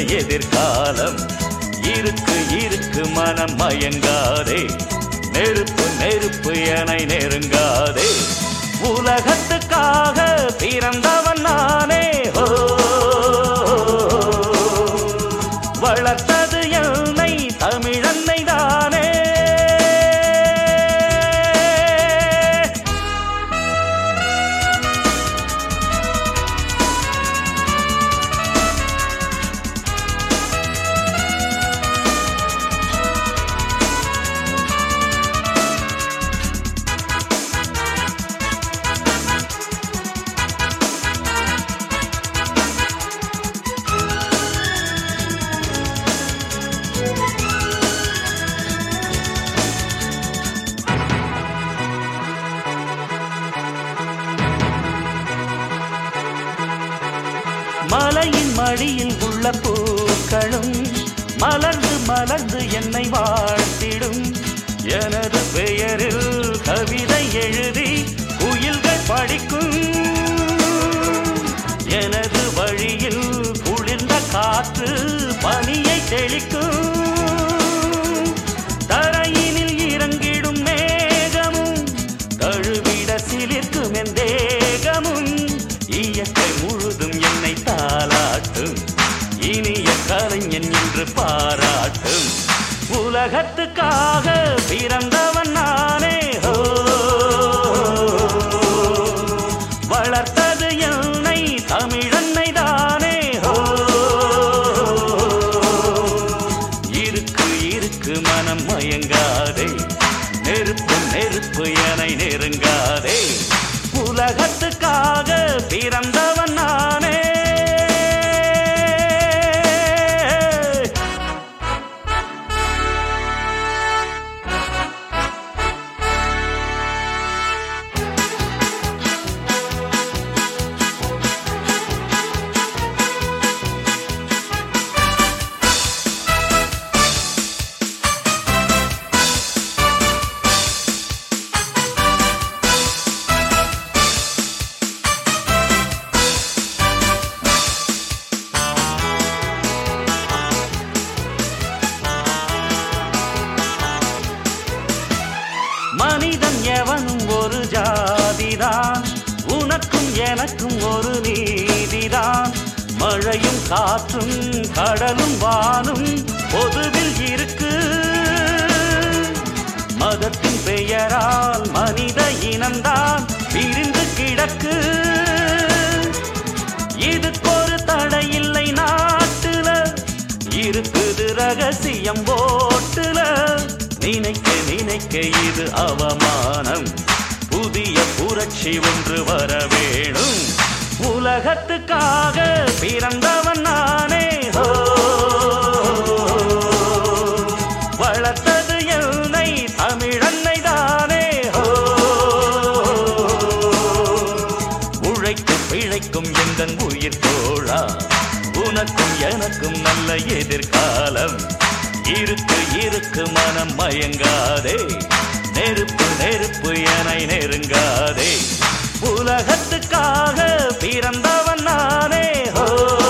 எதிர்காலம். இருக்கு இருக்கு மனம் மயங்காதே, நெருப்பு நெருப்பு எனை நெருங்காதே. உலகத்துக்காக பிறந்தவன் நானே, வளர்த்தது என்னை தமிழன்னை தானே. மலையின் மடியில் உள்ள பூக்களும் மலர்ந்து மலர்ந்து என்னை வாழ்த்திடும். எனது பெயரில் கவிதை எழுதி குயில்கள் படிக்கும். எனது வழியில் குளிர்ந்த காற்று பனியை தெளிக்கும். தரையினில் இறங்கிடும் மேகமும் தழுவிட சிலிர்க்கும் என் தேகமும். இயற்கை முழுதும் என்னை தாளாட்டும், இனிய கலைஞன் என்று பாராட்டும். உலகத்துக்காக பிறந்தவன் நானே, வளர்த்தது என்னை தமிழன்னை தானே. இருக்கு இருக்கு மனம் மயங்காதே, நெருப்பு நெருப்பு எனை நெருங்காதே. உலகத்துக்காக பிறந்தவன் நானே. மனிதன் எவனும் ஒரு ஜாதிதான், உனக்கும் எனக்கும் ஒரு நீதிதான். மழையும் காற்றும் கடலும் வானும் பொதுவில் இருக்கு. மதத்தின் பெயரால் மனித இனம்தான் பிரிந்து கிடக்கு. இதுக்கொரு தடையில்லை நாட்டுல, இருக்குது ரகசியம் ஓட்டுல. நினைக்க நினைக்க இது அவமானம், புதிய புரட்சி ஒன்று வர வேணும். உலகத்துக்காக பிறந்தவன் நானே, வளர்த்தது என்னை தமிழன்னை தானே. உழைத்து பிழைக்கும் எங்கள் உயிர் தோழா, உனக்கும் எனக்கும் நல்ல எதிர்காலம். இருக்கு இருக்கு மனம் மயங்காதே, நெருப்பு நெருப்பு எனை நெருங்காதே. உலகத்துக்காக பிறந்தவன் நானே.